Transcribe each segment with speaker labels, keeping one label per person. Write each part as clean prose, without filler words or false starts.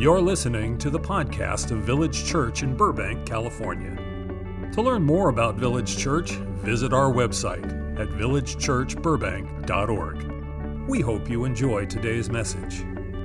Speaker 1: You're listening to the podcast of Village Church in Burbank, California. To learn more about Village Church, visit our website at villagechurchburbank.org. We hope you enjoy today's message.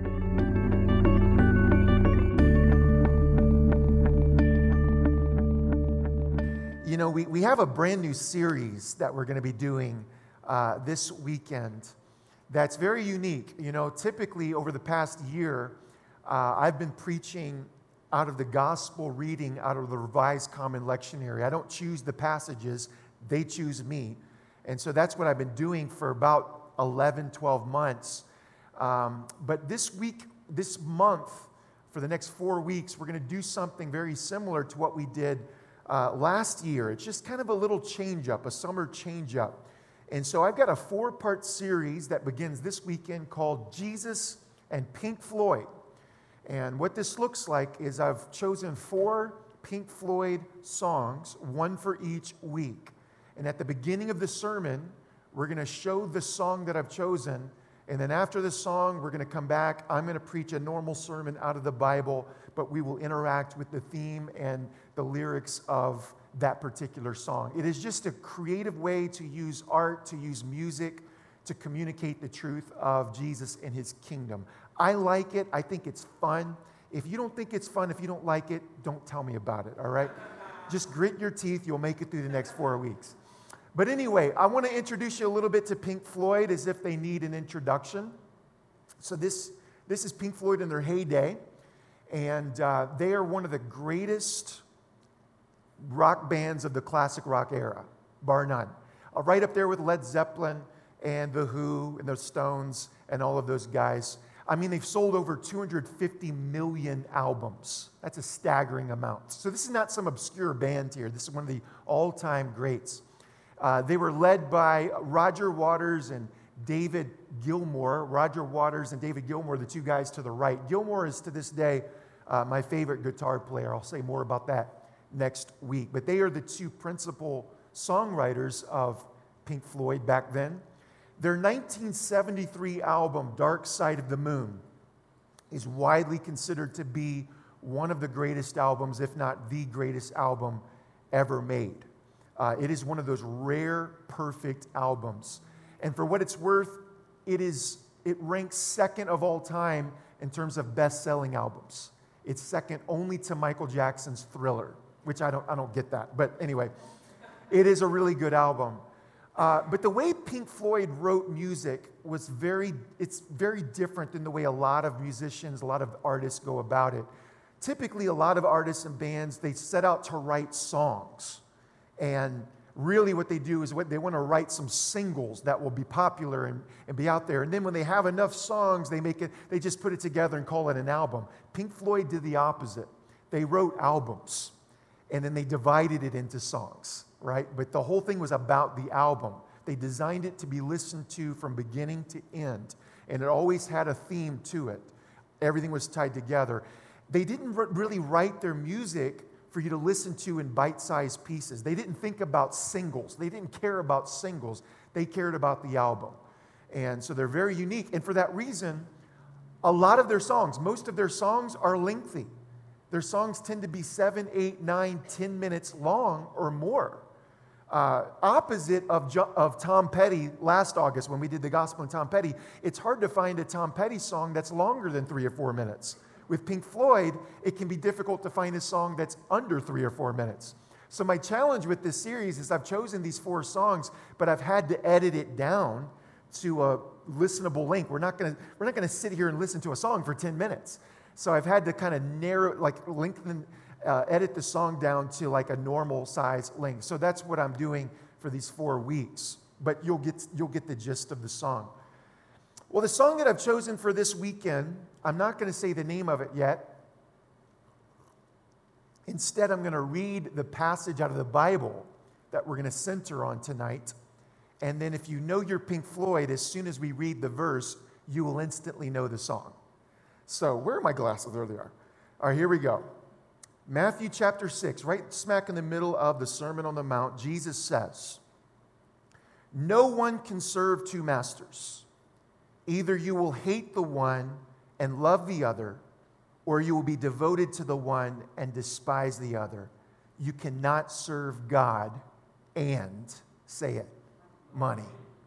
Speaker 2: You know, we have a brand new series that we're going to be doing this weekend that's very unique. You know, typically over the past year, I've been preaching out of the gospel reading out of the Revised Common Lectionary. I don't choose the passages, they choose me. And so that's what I've been doing for about 11, 12 months. But this month, for the next 4 weeks, we're going to do something very similar to what we did last year. It's just kind of a little change-up, a summer change-up. And so I've got a 4-part series that begins this weekend called Jesus and Pink Floyd. And what this looks like is I've chosen 4 Pink Floyd songs, one for each week. And at the beginning of the sermon, we're going to show the song that I've chosen. And then after the song, we're going to come back. I'm going to preach a normal sermon out of the Bible, but we will interact with the theme and the lyrics of that particular song. It is just a creative way to use art, to use music, to communicate the truth of Jesus and his kingdom. I like it. I think it's fun. If you don't think it's fun, if you don't like it, don't tell me about it, all right? Just grit your teeth. You'll make it through the next 4 weeks. But anyway, I want to introduce you a little bit to Pink Floyd as if they need an introduction. So this is Pink Floyd in their heyday, and they are one of the greatest rock bands of the classic rock era, bar none. Right up there with Led Zeppelin and The Who and the Stones and all of those guys. I mean, they've sold over 250 million albums. That's a staggering amount. So this is not some obscure band here. This is one of the all-time greats. They were led by Roger Waters and David Gilmour. Roger Waters and David Gilmour, the two guys to the right. Gilmour is, to this day, my favorite guitar player. I'll say more about that next week. But they are the two principal songwriters of Pink Floyd back then. Their 1973 album, Dark Side of the Moon, is widely considered to be one of the greatest albums, if not the greatest album ever made. It is one of those rare, perfect albums. And for what it's worth, it ranks second of all time in terms of best-selling albums. It's second only to Michael Jackson's Thriller, which I don't get that. But anyway, it is a really good album. But the way Pink Floyd wrote music it's very different than the way a lot of musicians, a lot of artists go about it. Typically, a lot of artists and bands, they set out to write songs. And really what they do is they want to write some singles that will be popular and be out there. And then when they have enough songs, they just put it together and call it an album. Pink Floyd did the opposite. They wrote albums, and then they divided it into songs. Right? But the whole thing was about the album. They designed it to be listened to from beginning to end, and it always had a theme to it. Everything was tied together. They didn't really write their music for you to listen to in bite-sized pieces. They didn't think about singles. They didn't care about singles. They cared about the album. And so they're very unique. And for that reason, a lot of their songs, most of their songs are lengthy. Their songs tend to be 7, 8, 9, 10 minutes long or more. Opposite of Tom Petty last August when we did the gospel in Tom Petty, it's hard to find a Tom Petty song that's longer than 3 or 4 minutes. With Pink Floyd, it can be difficult to find a song that's under 3 or 4 minutes. So my challenge with this series is I've chosen these 4 songs, but I've had to edit it down to a listenable length. We're not going to sit here and listen to a song for 10 minutes. So I've had to kind of edit the song down to like a normal size length. So that's what I'm doing for these 4 weeks. But you'll get the gist of the song. Well, the song that I've chosen for this weekend, I'm not going to say the name of it yet. Instead, I'm going to read the passage out of the Bible that we're going to center on tonight. And then if you know your Pink Floyd, as soon as we read the verse, you will instantly know the song. So where are my glasses? There they are. All right, here we go. Matthew chapter 6, right smack in the middle of the Sermon on the Mount, Jesus says, "No one can serve 2 masters. Either you will hate the one and love the other, or you will be devoted to the one and despise the other. You cannot serve God and, say it, money.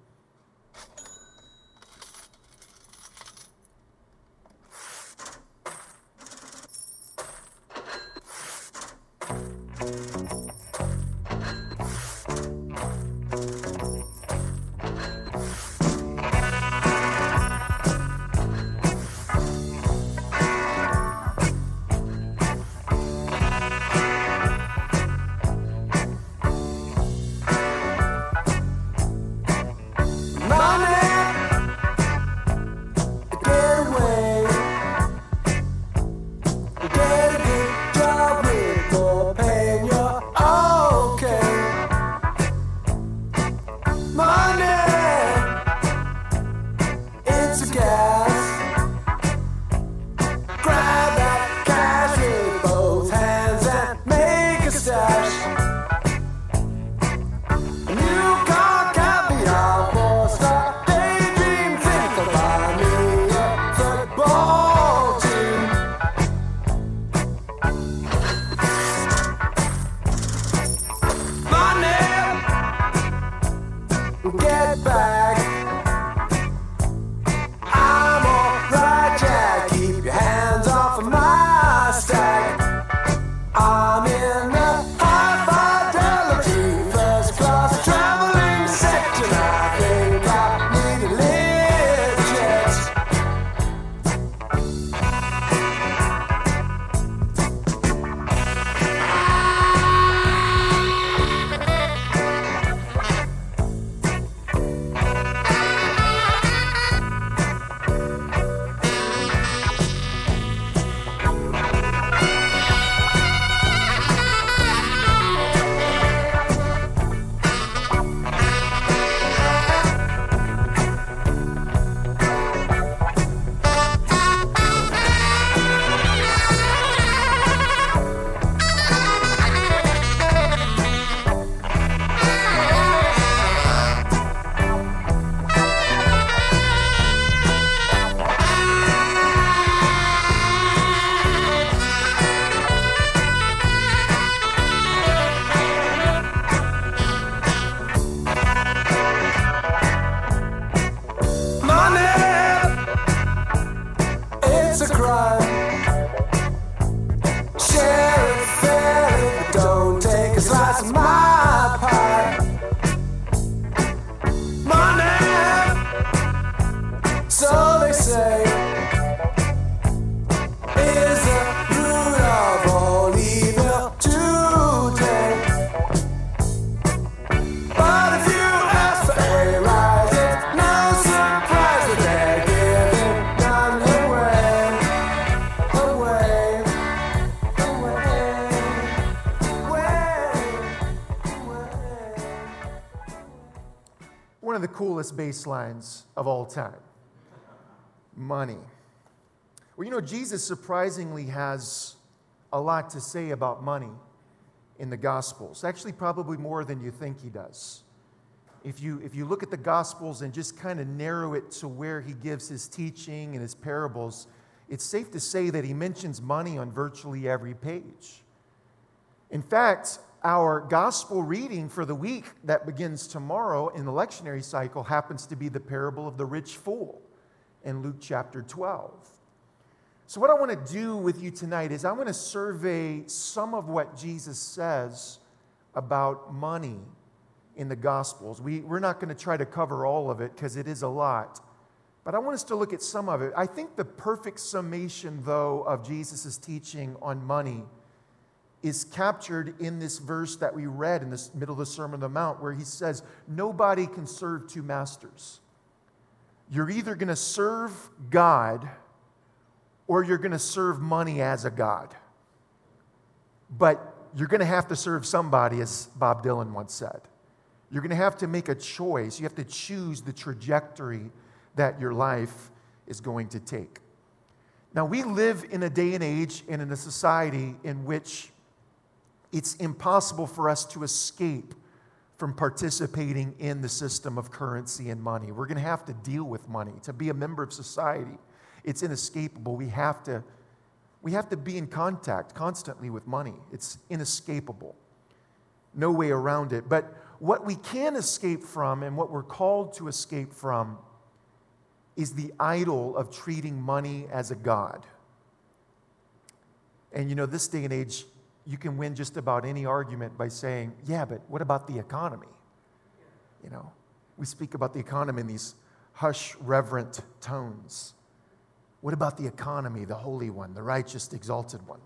Speaker 2: One of the coolest bass lines of all time. Money. Well, you know, Jesus surprisingly has a lot to say about money in the Gospels. Actually, probably more than you think he does. If you look at the Gospels and just kind of narrow it to where he gives his teaching and his parables, it's safe to say that he mentions money on virtually every page. In fact, our gospel reading for the week that begins tomorrow in the lectionary cycle happens to be the parable of the rich fool in Luke chapter 12. So what I want to do with you tonight is I want to survey some of what Jesus says about money in the Gospels. We're not going to try to cover all of it because it is a lot, but I want us to look at some of it. I think the perfect summation, though, of Jesus' teaching on money is captured in this verse that we read in the middle of the Sermon on the Mount, where he says, nobody can serve two masters. You're either going to serve God or you're going to serve money as a god. But you're going to have to serve somebody, as Bob Dylan once said. You're going to have to make a choice. You have to choose the trajectory that your life is going to take. Now, we live in a day and age and in a society in which it's impossible for us to escape from participating in the system of currency and money. We're going to have to deal with money. To be a member of society, it's inescapable. We have to We have to be in contact constantly with money. It's inescapable. No way around it. But what we can escape from and what we're called to escape from is the idol of treating money as a god. And this day and age, you can win just about any argument by saying, yeah, but what about the economy? We speak about the economy in these hush, reverent tones. What about the economy, the holy one, the righteous, exalted one?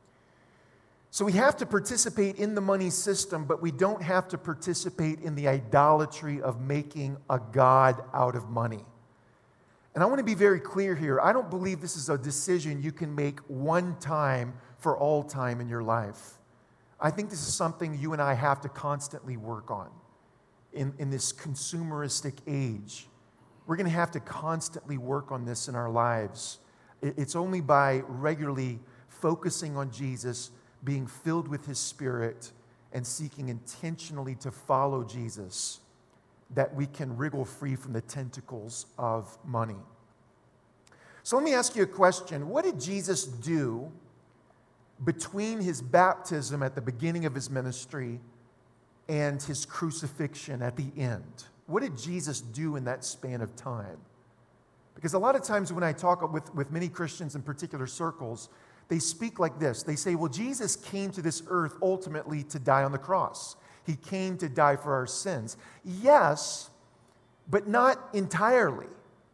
Speaker 2: So we have to participate in the money system, but we don't have to participate in the idolatry of making a god out of money. And I want to be very clear here. I don't believe this is a decision you can make one time for all time in your life. I think this is something you and I have to constantly work on in this consumeristic age. We're going to have to constantly work on this in our lives. It's only by regularly focusing on Jesus, being filled with His Spirit, and seeking intentionally to follow Jesus that we can wriggle free from the tentacles of money. So let me ask you a question. What did Jesus do between His baptism at the beginning of His ministry and His crucifixion at the end? What did Jesus do in that span of time? Because a lot of times when I talk with many Christians in particular circles, they speak like this. They say, well, Jesus came to this earth ultimately to die on the cross. He came to die for our sins. Yes, but not entirely.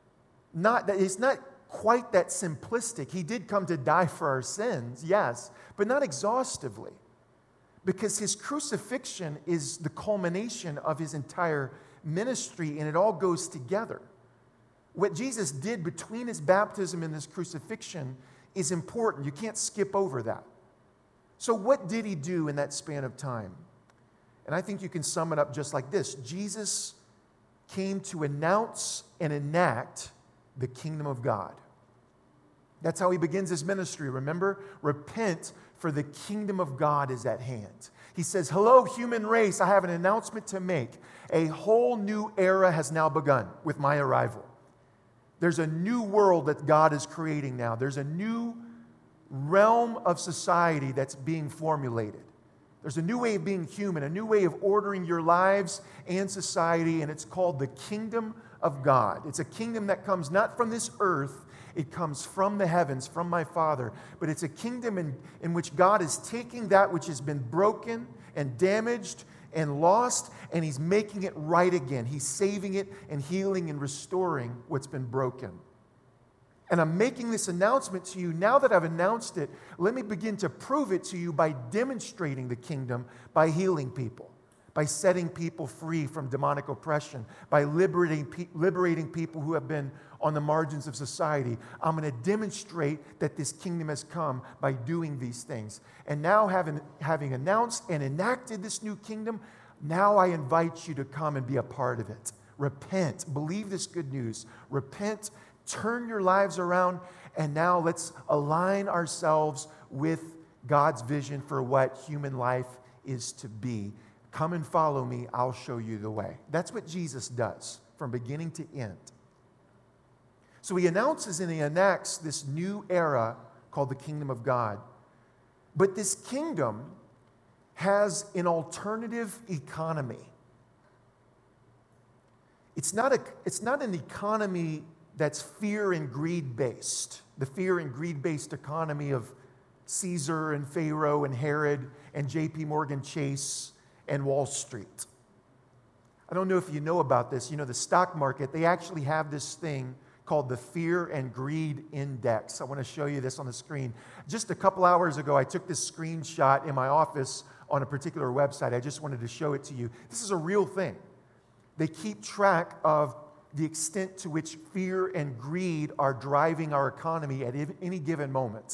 Speaker 2: It's not quite that simplistic. He did come to die for our sins, yes, but not exhaustively. Because His crucifixion is the culmination of His entire ministry, and it all goes together. What Jesus did between His baptism and His crucifixion is important. You can't skip over that. So what did He do in that span of time? And I think you can sum it up just like this. Jesus came to announce and enact the kingdom of God. That's how He begins His ministry. Remember? Repent, for the kingdom of God is at hand. He says, hello, human race, I have an announcement to make. A whole new era has now begun with my arrival. There's a new world that God is creating now. There's a new realm of society that's being formulated. There's a new way of being human, a new way of ordering your lives and society, and it's called the kingdom of God. It's a kingdom that comes not from this earth, it comes from the heavens, from my Father. But it's a kingdom in which God is taking that which has been broken and damaged and lost, and He's making it right again. He's saving it and healing and restoring what's been broken. And I'm making this announcement to you. Now that I've announced it, let me begin to prove it to you by demonstrating the kingdom, by healing people, by setting people free from demonic oppression, by liberating people who have been on the margins of society. I'm going to demonstrate that this kingdom has come by doing these things. And now, having announced and enacted this new kingdom, now I invite you to come and be a part of it. Repent. Believe this good news. Repent. Turn your lives around. And now let's align ourselves with God's vision for what human life is to be. Come and follow me. I'll show you the way. That's what Jesus does from beginning to end. So He announces and He enacts this new era called the kingdom of God. But this kingdom has an alternative economy. It's not an economy that's fear and greed based. The fear and greed based economy of Caesar and Pharaoh and Herod and J.P. Morgan Chase and Wall Street. I don't know if you know about this. The stock market, they actually have this thing called the Fear and Greed Index. I want to show you this on the screen. Just a couple hours ago, I took this screenshot in my office on a particular website. I just wanted to show it to you. This is a real thing. They keep track of the extent to which fear and greed are driving our economy at any given moment.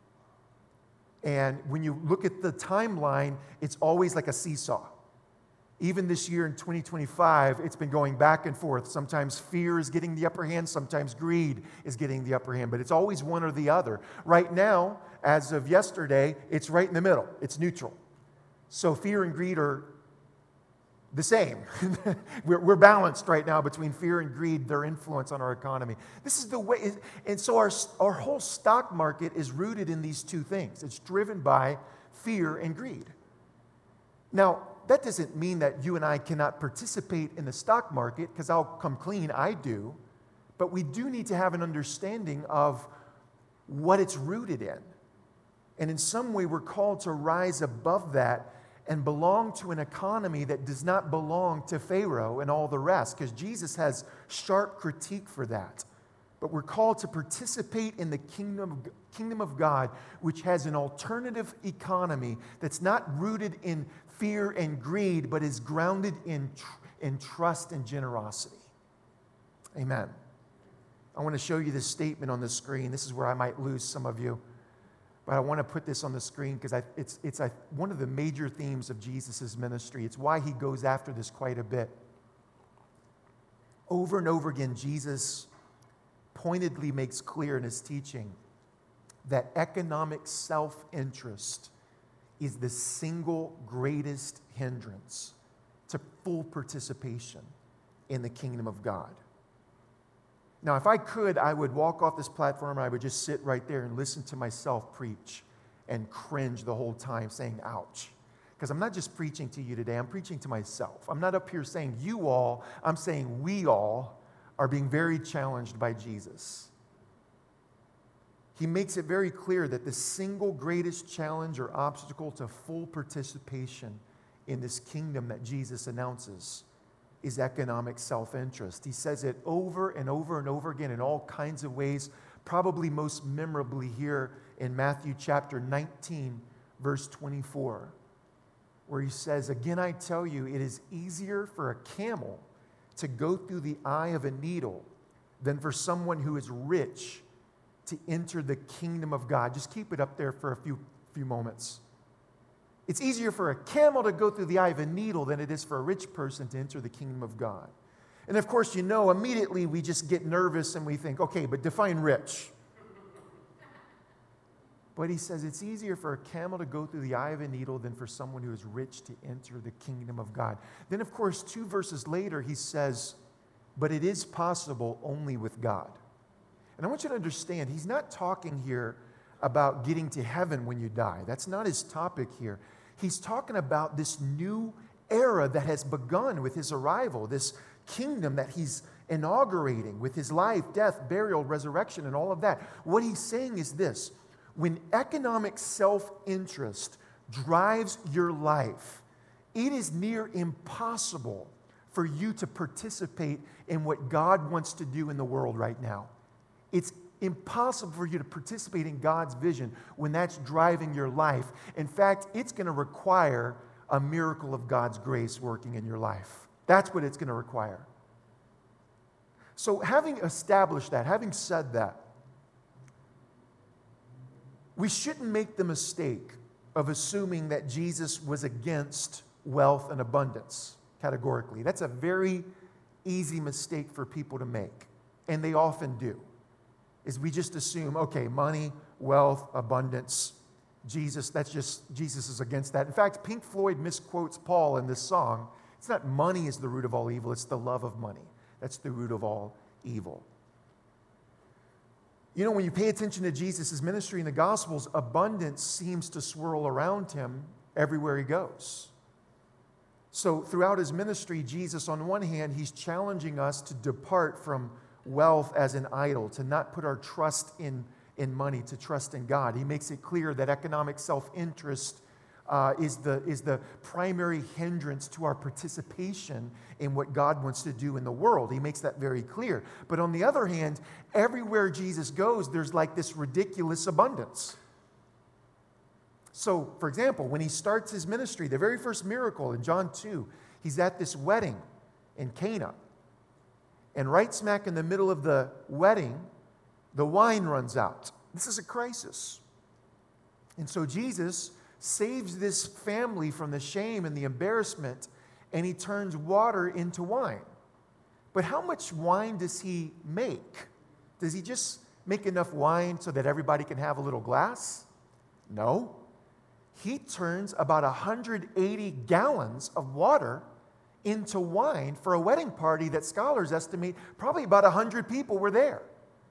Speaker 2: And when you look at the timeline, it's always like a seesaw. Even this year in 2025, it's been going back and forth. Sometimes fear is getting the upper hand, sometimes greed is getting the upper hand, but it's always one or the other. Right now, as of yesterday, it's right in the middle. It's neutral. So fear and greed the same. We're balanced right now between fear and greed, their influence on our economy. This is the way, and so our whole stock market is rooted in these two things. It's driven by fear and greed. Now, that doesn't mean that you and I cannot participate in the stock market, because I'll come clean, I do. But we do need to have an understanding of what it's rooted in. And in some way, we're called to rise above that and belong to an economy that does not belong to Pharaoh and all the rest, because Jesus has sharp critique for that. But we're called to participate in the kingdom of God, which has an alternative economy that's not rooted in fear and greed, but is grounded in trust and generosity. Amen. I want to show you this statement on the screen. This is where I might lose some of you. But I want to put this on the screen because it's one of the major themes of Jesus' ministry. It's why he goes after this quite a bit. Over and over again, Jesus pointedly makes clear in his teaching that economic self-interest is the single greatest hindrance to full participation in the kingdom of God. Now, if I could, I would walk off this platform and I would just sit right there and listen to myself preach and cringe the whole time saying, ouch. Because I'm not just preaching to you today, I'm preaching to myself. I'm not up here saying you all, I'm saying we all are being very challenged by Jesus. He makes it very clear that the single greatest challenge or obstacle to full participation in this kingdom that Jesus announces is economic self-interest. He says it over and over and over again in all kinds of ways, probably most memorably here in Matthew chapter 19, verse 24, where he says, "Again, I tell you, it is easier for a camel to go through the eye of a needle than for someone who is rich to enter the kingdom of God." Just keep it up there for a few moments. It's easier for a camel to go through the eye of a needle than it is for a rich person to enter the kingdom of God. And of course, immediately we just get nervous and we think, okay, but define rich. But he says it's easier for a camel to go through the eye of a needle than for someone who is rich to enter the kingdom of God. Then, of course, 2 verses later, he says, but it is possible only with God. And I want you to understand, he's not talking here about getting to heaven when you die. That's not his topic here. He's talking about this new era that has begun with his arrival, this kingdom that he's inaugurating with his life, death, burial, resurrection, and all of that. What he's saying is this: when economic self-interest drives your life, it is near impossible for you to participate in what God wants to do in the world right now. It's impossible for you to participate in God's vision when that's driving your life. In fact, it's going to require a miracle of God's grace working in your life. That's what it's going to require. So having established that, having said that, we shouldn't make the mistake of assuming that Jesus was against wealth and abundance categorically. That's a very easy mistake for people to make, and they often do. Is we just assume, okay, money, wealth, abundance, Jesus is against that. In fact, Pink Floyd misquotes Paul in this song. It's not money is the root of all evil, it's the love of money. That's the root of all evil. When you pay attention to Jesus' ministry in the Gospels, abundance seems to swirl around him everywhere he goes. So throughout his ministry, Jesus, on one hand, he's challenging us to depart from wealth as an idol, to not put our trust in money, to trust in God. He makes it clear that economic self-interest is the primary hindrance to our participation in what God wants to do in the world. He makes that very clear. But on the other hand, everywhere Jesus goes, there's like this ridiculous abundance. So, for example, when he starts his ministry, the very first miracle in John 2, he's at this wedding in Cana. And right smack in the middle of the wedding, the wine runs out. This is a crisis. And so Jesus saves this family from the shame and the embarrassment, and he turns water into wine. But how much wine does he make? Does he just make enough wine so that everybody can have a little glass? No. He turns about 180 gallons of water into wine for a wedding party that scholars estimate probably about 100 people were there.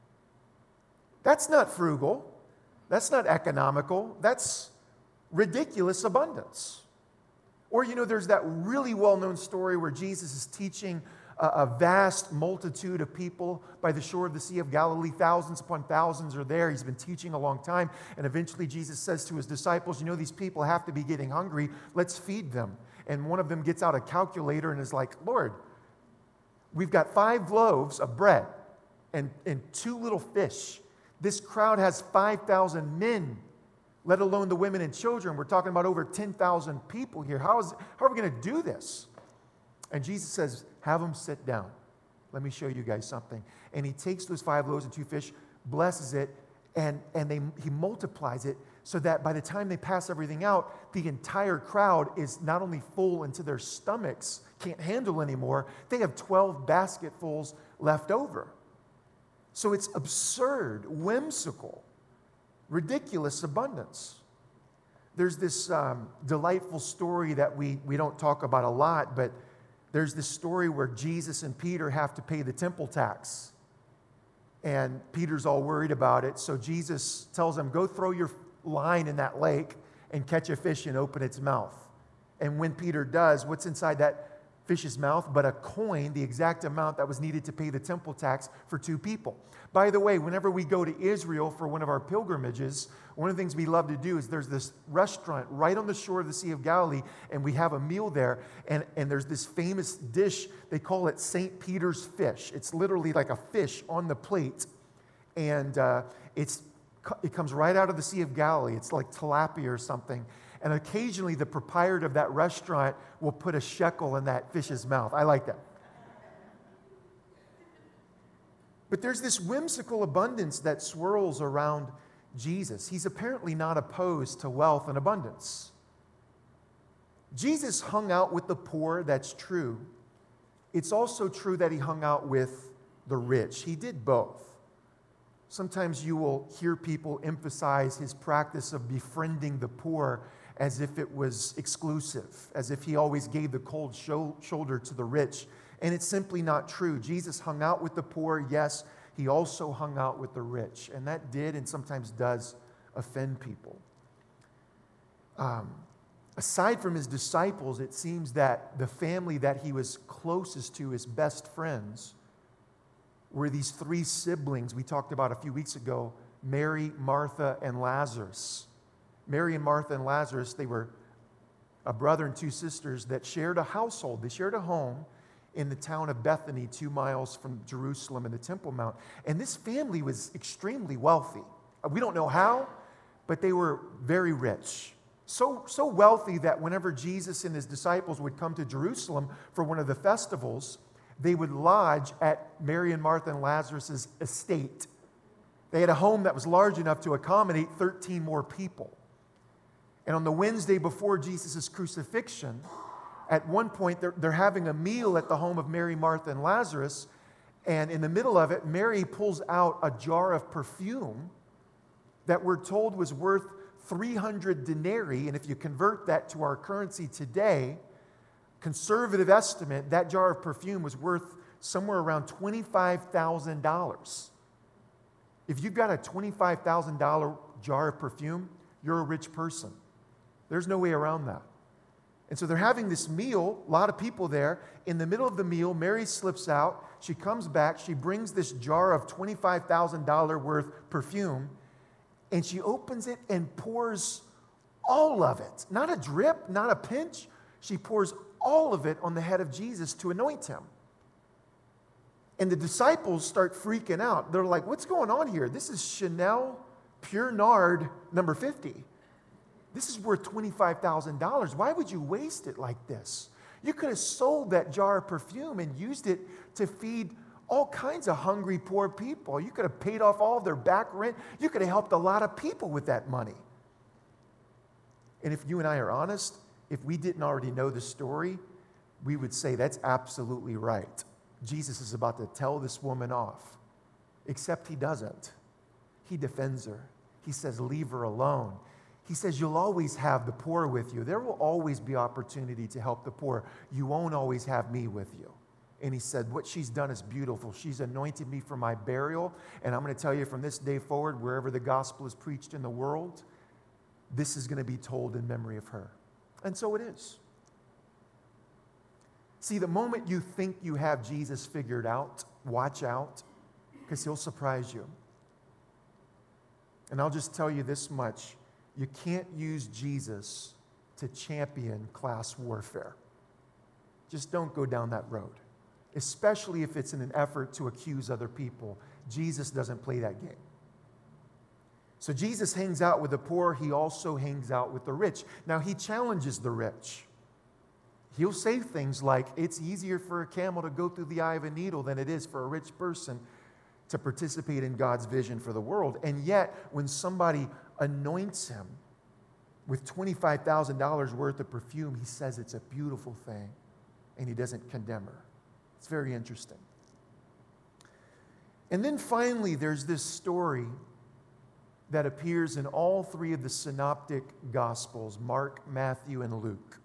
Speaker 2: That's not frugal. That's not economical. That's ridiculous abundance. Or, there's that really well-known story where Jesus is teaching a vast multitude of people by the shore of the Sea of Galilee. Thousands upon thousands are there. He's been teaching a long time. And eventually Jesus says to his disciples, these people have to be getting hungry. Let's feed them. And one of them gets out a calculator and is like, Lord, we've got 5 loaves of bread and 2 little fish. This crowd has 5,000 men, let alone the women and children. We're talking about over 10,000 people here. How are we going to do this? And Jesus says, have them sit down. Let me show you guys something. And he takes those 5 loaves and 2 fish, blesses it, and he multiplies it so that by the time they pass everything out, the entire crowd is not only full into their stomachs, can't handle anymore, they have 12 basketfuls left over. So it's absurd, whimsical, ridiculous abundance. There's this delightful story that we don't talk about a lot, but there's this story where Jesus and Peter have to pay the temple tax. And Peter's all worried about it, so Jesus tells him, go throw your line in that lake and catch a fish and open its mouth. And when Peter does, what's inside that fish's mouth but a coin, the exact amount that was needed to pay the temple tax for 2 people. By the way, whenever we go to Israel for one of our pilgrimages, one of the things we love to do is there's this restaurant right on the shore of the Sea of Galilee, and we have a meal there, and there's this famous dish, they call it St. Peter's fish. It's literally like a fish on the plate, and it comes right out of the Sea of Galilee. It's like tilapia or something. And occasionally the proprietor of that restaurant will put a shekel in that fish's mouth. I like that. But there's this whimsical abundance that swirls around Jesus. He's apparently not opposed to wealth and abundance. Jesus hung out with the poor, that's true. It's also true that he hung out with the rich. He did both. Sometimes you will hear people emphasize his practice of befriending the poor as if it was exclusive, as if he always gave the cold shoulder to the rich. And it's simply not true. Jesus hung out with the poor, yes. He also hung out with the rich. And that did and sometimes does offend people. Aside from his disciples, it seems that the family that he was closest to, his best friends, were these 3 siblings we talked about a few weeks ago, Mary, Martha, and Lazarus. Mary and Martha and Lazarus, they were a brother and 2 sisters that shared a household. They shared a home in the town of Bethany, 2 miles from Jerusalem in the Temple Mount. And this family was extremely wealthy. We don't know how, but they were very rich. So wealthy that whenever Jesus and his disciples would come to Jerusalem for one of the festivals, they would lodge at Mary and Martha and Lazarus' estate. They had a home that was large enough to accommodate 13 more people. And on the Wednesday before Jesus' crucifixion, at one point they're having a meal at the home of Mary, Martha, and Lazarus, and in the middle of it, Mary pulls out a jar of perfume that we're told was worth 300 denarii, and if you convert that to our currency today, conservative estimate, that jar of perfume was worth somewhere around $25,000. If you've got a $25,000 jar of perfume, you're a rich person. There's no way around that. And so they're having this meal, a lot of people there. In the middle of the meal, Mary slips out. She comes back. She brings this jar of $25,000 worth perfume, and she opens it and pours all of it. Not a drip, not a pinch. She pours all of it on the head of Jesus to anoint him. And the disciples start freaking out. They're like, what's going on here? This is Chanel Pure Nard number 50. This is worth $25,000. Why would you waste it like this? You could have sold that jar of perfume and used it to feed all kinds of hungry, poor people. You could have paid off all of their back rent. You could have helped a lot of people with that money. And if you and I are honest, if we didn't already know the story, we would say that's absolutely right. Jesus is about to tell this woman off, except he doesn't. He defends her. He says, leave her alone. He says, you'll always have the poor with you. There will always be opportunity to help the poor. You won't always have me with you. And he said, what she's done is beautiful. She's anointed me for my burial. And I'm going to tell you from this day forward, wherever the gospel is preached in the world, this is going to be told in memory of her. And so it is. See, the moment you think you have Jesus figured out, watch out, because he'll surprise you. And I'll just tell you this much. You can't use Jesus to champion class warfare. Just don't go down that road, especially if it's in an effort to accuse other people. Jesus doesn't play that game. So Jesus hangs out with the poor. He also hangs out with the rich. Now, he challenges the rich. He'll say things like, it's easier for a camel to go through the eye of a needle than it is for a rich person to participate in God's vision for the world. And yet, when somebody anoints him with $25,000 worth of perfume, he says it's a beautiful thing, and he doesn't condemn her. It's very interesting. And then finally, there's this story that appears in all three of the synoptic Gospels, Mark, Matthew, and Luke.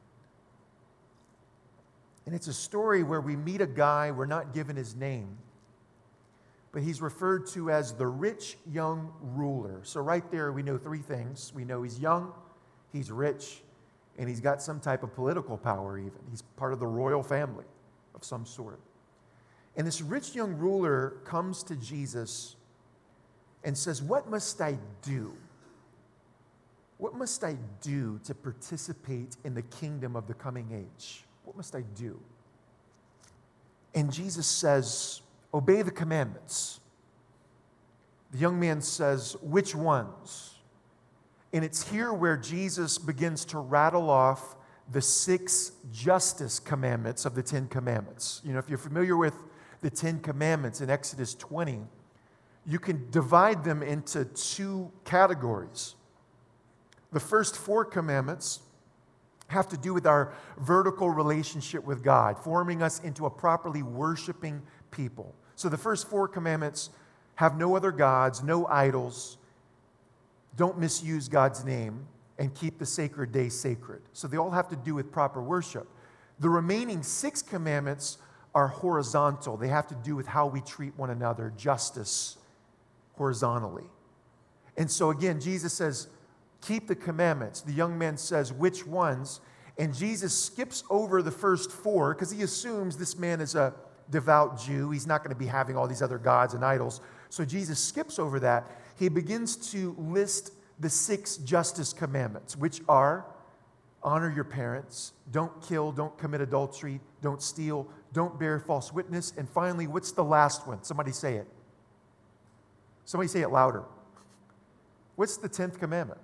Speaker 2: And it's a story where we meet a guy, we're not given his name, but he's referred to as the rich young ruler. So right there, we know three things. We know he's young, he's rich, and he's got some type of political power even. He's part of the royal family of some sort. And this rich young ruler comes to Jesus and says, what must I do? What must I do to participate in the kingdom of the coming age? What must I do? And Jesus says, obey the commandments. The young man says, which ones? And it's here where Jesus begins to rattle off the 6 justice commandments of the 10 commandments. You know, if you're familiar with the 10 commandments in Exodus 20, you can divide them into 2 categories. The first 4 commandments have to do with our vertical relationship with God, forming us into a properly worshiping people. So the first 4 commandments: have no other gods, no idols, don't misuse God's name, and keep the sacred day sacred. So they all have to do with proper worship. The remaining 6 commandments are horizontal. They have to do with how we treat one another, justice horizontally. And so again, Jesus says, keep the commandments. The young man says, which ones? And Jesus skips over the first 4 because he assumes this man is a devout Jew. He's not going to be having all these other gods and idols. So Jesus skips over that. He begins to list the 6 justice commandments, which are: honor your parents, don't kill, don't commit adultery, don't steal, don't bear false witness. And finally, what's the last one? Somebody say it. Somebody say it louder. What's the 10th commandment?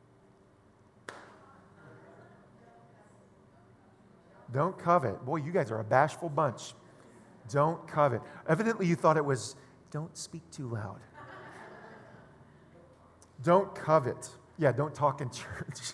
Speaker 2: Don't covet. Boy, you guys are a bashful bunch. Don't covet. Evidently, you thought it was, don't speak too loud. Don't covet. Yeah, don't talk in church.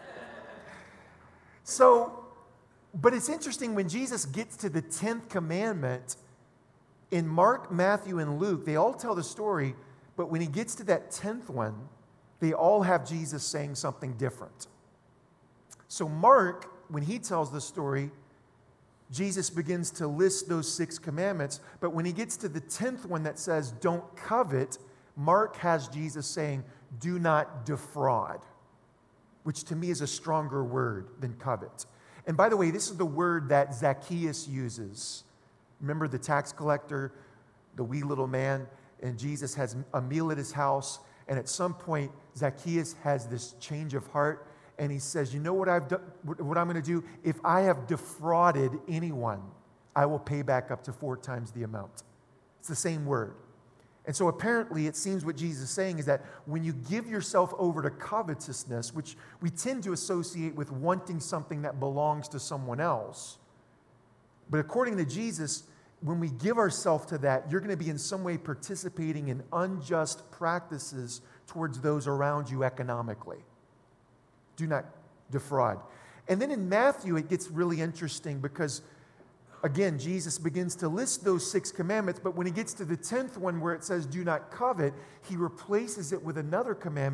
Speaker 2: So, but it's interesting when Jesus gets to the 10th commandment, in Mark, Matthew, and Luke, they all tell the story, but when he gets to that 10th one, they all have Jesus saying something different. So Mark, when he tells the story, Jesus begins to list those 6 commandments, but when he gets to the 10th one that says, don't covet, Mark has Jesus saying, do not defraud, which to me is a stronger word than covet. And by the way, this is the word that Zacchaeus uses. Remember the tax collector, the wee little man, and Jesus has a meal at his house, and at some point, Zacchaeus has this change of heart, and he says, you know what I'm going to do? If I have defrauded anyone, I will pay back up to 4 times the amount. It's the same word. And so apparently it seems what Jesus is saying is that when you give yourself over to covetousness, which we tend to associate with wanting something that belongs to someone else, but according to Jesus, when we give ourselves to that, you're going to be in some way participating in unjust practices towards those around you economically. Do not defraud. And then in Matthew, it gets really interesting because, again, Jesus begins to list those 6 commandments, but when he gets to the 10th one where it says, do not covet, he replaces it with another commandment,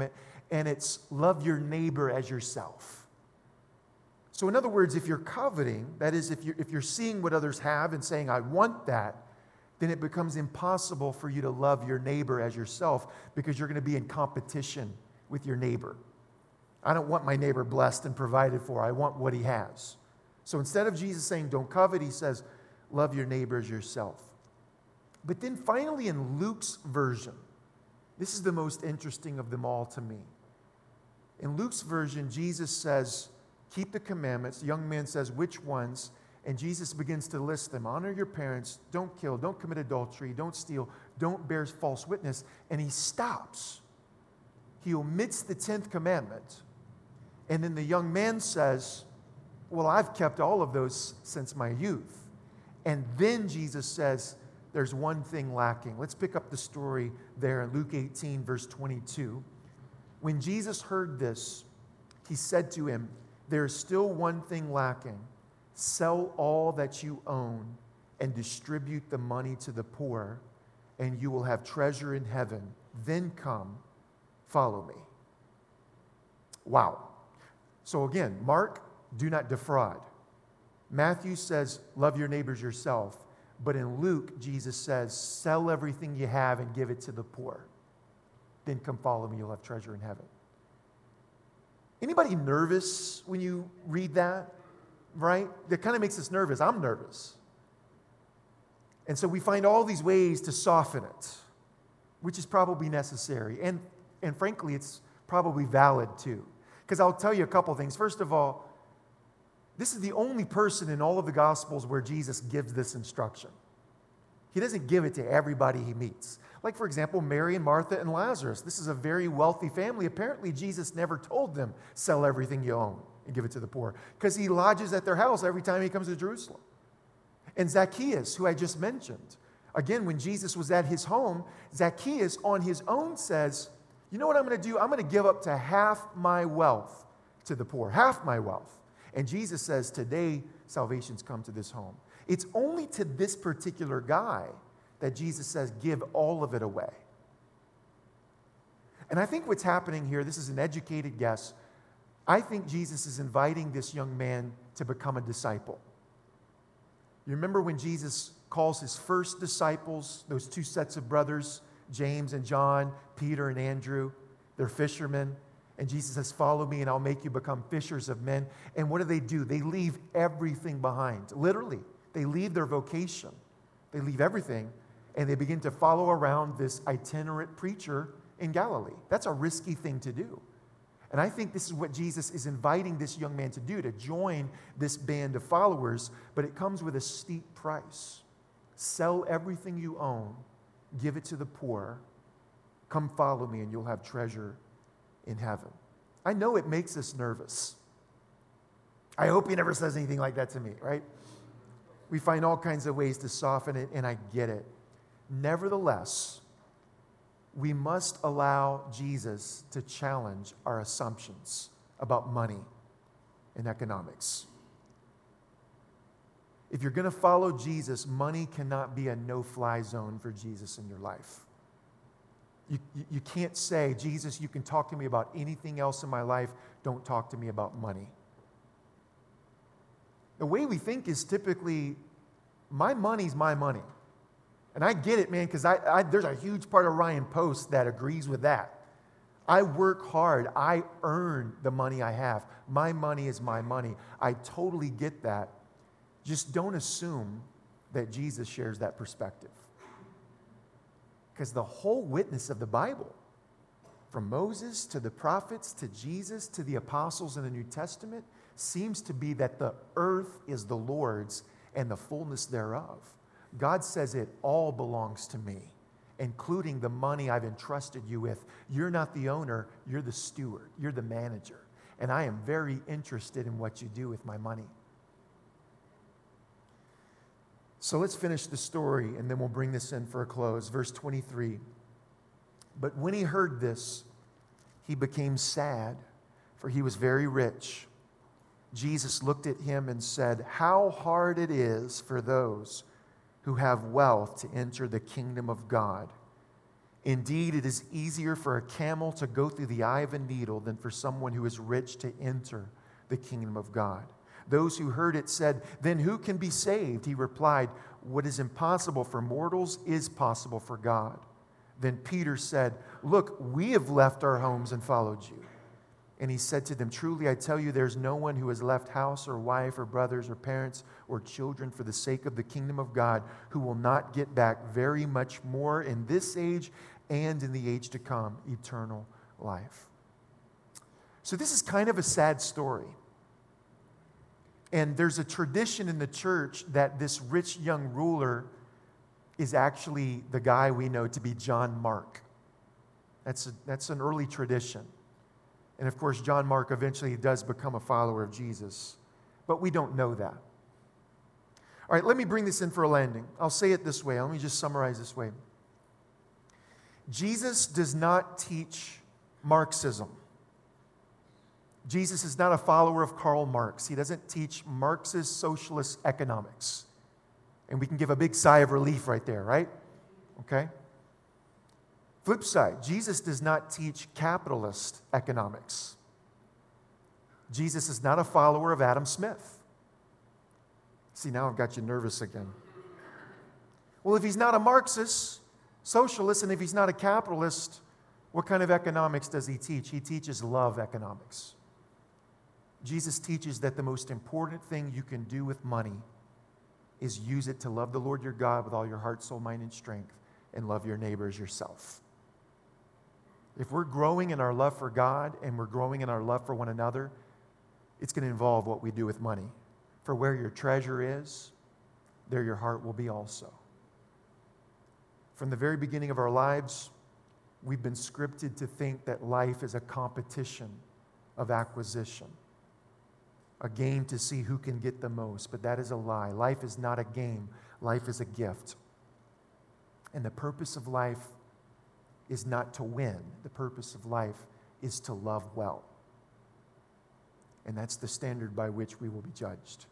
Speaker 2: and it's love your neighbor as yourself. So in other words, if you're coveting, that is, if you're seeing what others have and saying, I want that, then it becomes impossible for you to love your neighbor as yourself because you're going to be in competition with your neighbor. I don't want my neighbor blessed and provided for. I want what he has. So instead of Jesus saying, don't covet, he says, love your neighbor as yourself. But then finally in Luke's version, this is the most interesting of them all to me. In Luke's version, Jesus says, keep the commandments. The young man says, which ones? And Jesus begins to list them. Honor your parents, don't kill, don't commit adultery, don't steal, don't bear false witness. And he stops. He omits the 10th commandment. And then the young man says, well, I've kept all of those since my youth. And then Jesus says, there's one thing lacking. Let's pick up the story there in Luke 18, verse 22. When Jesus heard this, he said to him, there is still one thing lacking. Sell all that you own and distribute the money to the poor, and you will have treasure in heaven. Then come, follow me. Wow. So again, Mark, do not defraud. Matthew says, love your neighbors yourself. But in Luke, Jesus says, sell everything you have and give it to the poor. Then come follow me, you'll have treasure in heaven. Anybody nervous when you read that? Right? That kind of makes us nervous. I'm nervous. And so we find all these ways to soften it, which is probably necessary. And frankly, it's probably valid too. Because I'll tell you a couple things. First of all, this is the only person in all of the Gospels where Jesus gives this instruction. He doesn't give it to everybody he meets. Like, for example, Mary and Martha and Lazarus. This is a very wealthy family. Apparently, Jesus never told them, sell everything you own and give it to the poor, because he lodges at their house every time he comes to Jerusalem. And Zacchaeus, who I just mentioned, again, when Jesus was at his home, Zacchaeus on his own says, you know what I'm going to do? I'm going to give up to half my wealth to the poor, half my wealth. And Jesus says, today, salvation's come to this home. It's only to this particular guy that Jesus says, give all of it away. And I think what's happening here, this is an educated guess, I think Jesus is inviting this young man to become a disciple. You remember when Jesus calls his first disciples, those two sets of brothers, James and John, Peter and Andrew, they're fishermen. And Jesus says, follow me and I'll make you become fishers of men. And what do? They leave everything behind. Literally, they leave their vocation. They leave everything and they begin to follow around this itinerant preacher in Galilee. That's a risky thing to do. And I think this is what Jesus is inviting this young man to do, to join this band of followers, but it comes with a steep price. Sell everything you own, give it to the poor, come follow me and you'll have treasure in heaven. I know it makes us nervous. I hope he never says anything like that to me, right? We find all kinds of ways to soften it, and I get it. Nevertheless, we must allow Jesus to challenge our assumptions about money and economics. If you're going to follow Jesus, money cannot be a no-fly zone for Jesus in your life. You can't say, Jesus, you can talk to me about anything else in my life. Don't talk to me about money. The way we think is typically, my money's my money. And I get it, man, because there's a huge part of Ryan Post that agrees with that. I work hard. I earn the money I have. My money is my money. I totally get that. Just don't assume that Jesus shares that perspective. Because the whole witness of the Bible, from Moses to the prophets to Jesus to the apostles in the New Testament, seems to be that the earth is the Lord's and the fullness thereof. God says it all belongs to me, including the money I've entrusted you with. You're not the owner, you're the steward, you're the manager. And I am very interested in what you do with my money. So let's finish the story and then we'll bring this in for a close. Verse 23. But when he heard this, he became sad, for he was very rich. Jesus looked at him and said, how hard it is for those who have wealth to enter the kingdom of God. Indeed, it is easier for a camel to go through the eye of a needle than for someone who is rich to enter the kingdom of God." Those who heard it said, "Then who can be saved?" He replied, "What is impossible for mortals is possible for God." Then Peter said, "Look, we have left our homes and followed you." And he said to them, "Truly I tell you, there's no one who has left house or wife or brothers or parents or children for the sake of the kingdom of God who will not get back very much more in this age and in the age to come, eternal life." So this is kind of a sad story. And there's a tradition in the church that this rich young ruler is actually the guy we know to be John Mark. That's an early tradition. And of course, John Mark eventually does become a follower of Jesus. But we don't know that. All right, let me bring this in for a landing. I'll say it this way. Let me just summarize this way. Jesus does not teach Marxism. Jesus is not a follower of Karl Marx. He doesn't teach Marxist socialist economics. And we can give a big sigh of relief right there, right? Okay? Flip side, Jesus does not teach capitalist economics. Jesus is not a follower of Adam Smith. See, now I've got you nervous again. Well, if he's not a Marxist, socialist, and if he's not a capitalist, what kind of economics does he teach? He teaches love economics. Jesus teaches that the most important thing you can do with money is use it to love the Lord your God with all your heart, soul, mind, and strength, and love your neighbor as yourself. If we're growing in our love for God and we're growing in our love for one another, it's going to involve what we do with money. For where your treasure is, there your heart will be also. From the very beginning of our lives, we've been scripted to think that life is a competition of acquisition, a game to see who can get the most, but that is a lie. Life is not a game. Life is a gift. And the purpose of life is not to win. The purpose of life is to love well. And that's the standard by which we will be judged.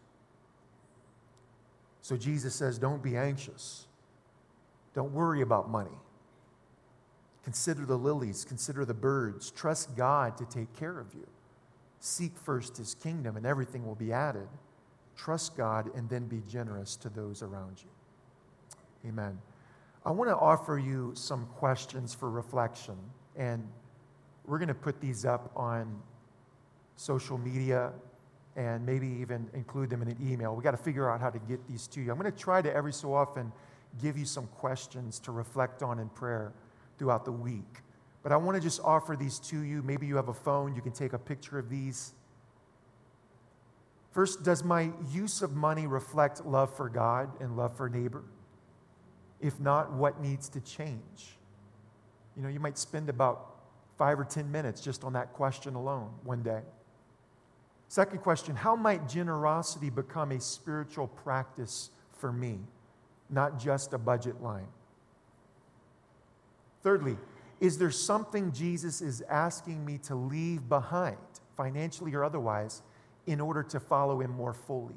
Speaker 2: So Jesus says, don't be anxious. Don't worry about money. Consider the lilies, consider the birds. Trust God to take care of you. Seek first His kingdom and everything will be added. Trust God and then be generous to those around you. Amen. I want to offer you some questions for reflection, and we're going to put these up on social media and maybe even include them in an email. We've got to figure out how to get these to you. I'm going to try to every so often give you some questions to reflect on in prayer throughout the week. But I want to just offer these to you. Maybe you have a phone. You can take a picture of these. First, does my use of money reflect love for God and love for neighbor? If not, what needs to change? You know, you might spend about 5 or 10 minutes just on that question alone one day. Second question, how might generosity become a spiritual practice for me, not just a budget line? Thirdly, is there something Jesus is asking me to leave behind, financially or otherwise, in order to follow Him more fully?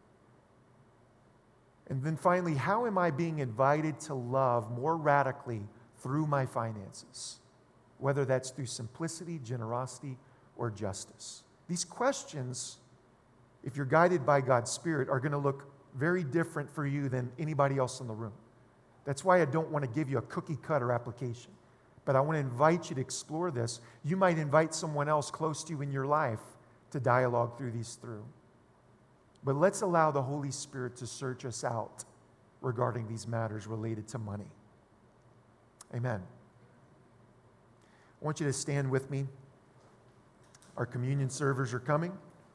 Speaker 2: And then finally, how am I being invited to love more radically through my finances, whether that's through simplicity, generosity, or justice? These questions, if you're guided by God's Spirit, are going to look very different for you than anybody else in the room. That's why I don't want to give you a cookie-cutter application. But I want to invite you to explore this. You might invite someone else close to you in your life to dialogue through these through. But let's allow the Holy Spirit to search us out regarding these matters related to money. Amen. I want you to stand with me. Our communion servers are coming.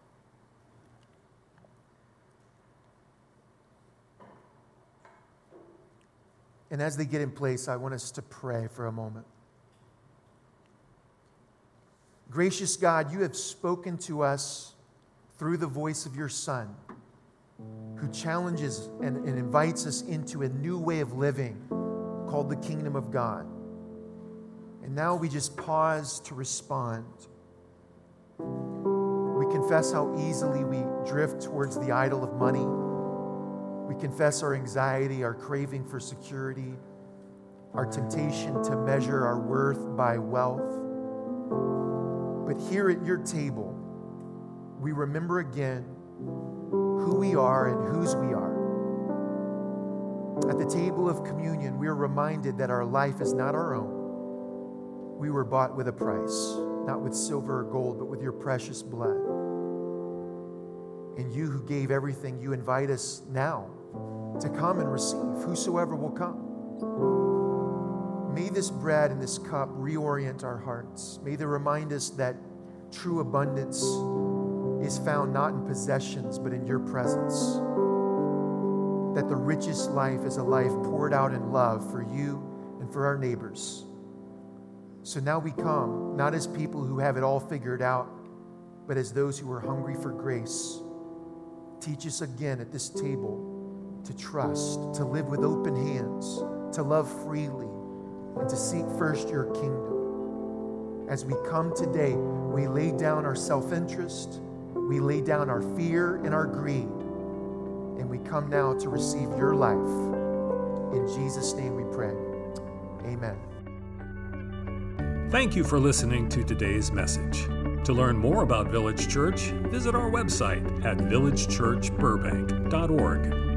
Speaker 2: And as they get in place, I want us to pray for a moment. Gracious God, you have spoken to us through the voice of your Son, who challenges and invites us into a new way of living called the kingdom of God. And now we just pause to respond. We confess how easily we drift towards the idol of money. We confess our anxiety, our craving for security, our temptation to measure our worth by wealth. But here at your table, we remember again who we are and whose we are. At the table of communion, we are reminded that our life is not our own. We were bought with a price, not with silver or gold, but with your precious blood. And you who gave everything, you invite us now to come and receive, whosoever will come. May this bread and this cup reorient our hearts. May they remind us that true abundance is found not in possessions, but in your presence. That the richest life is a life poured out in love for you and for our neighbors. So now we come, not as people who have it all figured out, but as those who are hungry for grace. Teach us again at this table to trust, to live with open hands, to love freely, and to seek first your kingdom. As we come today, we lay down our self-interest, we lay down our fear and our greed, and we come now to receive your life. In Jesus' name we pray. Amen.
Speaker 1: Thank you for listening to today's message. To learn more about Village Church, visit our website at villagechurchburbank.org.